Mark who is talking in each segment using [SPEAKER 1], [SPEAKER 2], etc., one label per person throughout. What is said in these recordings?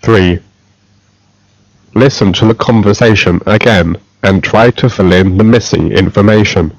[SPEAKER 1] 3. Listen to the conversation again and try to fill in the missing information.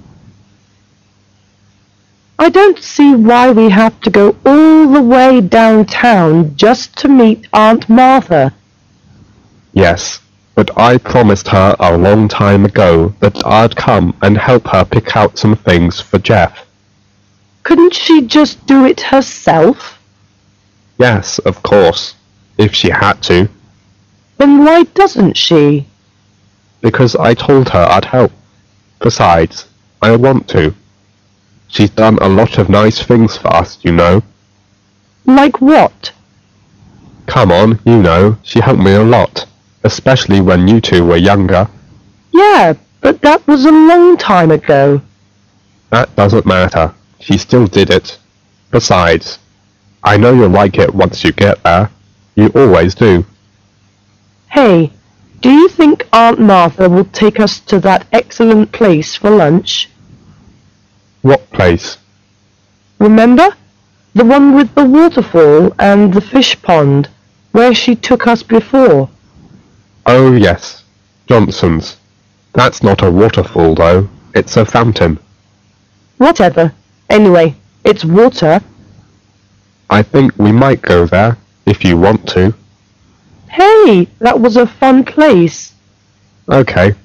[SPEAKER 2] I don't see why we have to go all the way downtown just to meet Aunt Martha.
[SPEAKER 1] Yes, but I promised her a long time ago that I'd come and help her pick out some things for Jeff.
[SPEAKER 2] Couldn't she just do it herself?
[SPEAKER 1] Yes, of course, if she had to.
[SPEAKER 2] Then why doesn't she?
[SPEAKER 1] Because I told her I'd help. Besides, I want to. She's done a lot of nice things for us, you know.
[SPEAKER 2] Like what?
[SPEAKER 1] Come on, you know, she helped me a lot, especially when you two were younger.
[SPEAKER 2] Yeah, but that was a long time ago.
[SPEAKER 1] That doesn't matter. She still did it. Besides, I know you'll like it once you get there. You always do.
[SPEAKER 2] Hey, do you think Aunt Martha will take us to that excellent place for lunch?
[SPEAKER 1] What place?
[SPEAKER 2] Remember? The one with the waterfall and the fish pond, where she took us before.
[SPEAKER 1] Oh yes, Johnson's. That's not a waterfall though, it's a fountain.
[SPEAKER 2] Whatever. Anyway, it's water.
[SPEAKER 1] I think we might go there, if you want to.
[SPEAKER 2] Hey, that was a fun place.
[SPEAKER 1] Okay,